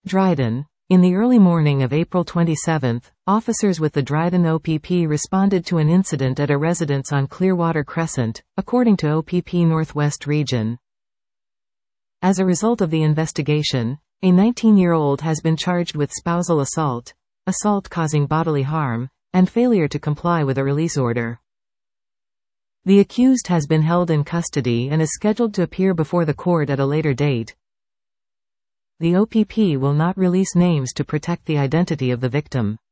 Dryden. In the early morning of April 27, officers with the Dryden OPP responded to an incident at a residence on Clearwater Crescent, according to OPP Northwest Region. As a result of the investigation, a 19-year-old has been charged with spousal assault, assault causing bodily harm, and failure to comply with a release order. The accused has been held in custody and is scheduled to appear before the court at a later date. The OPP will not release names to protect the identity of the victim.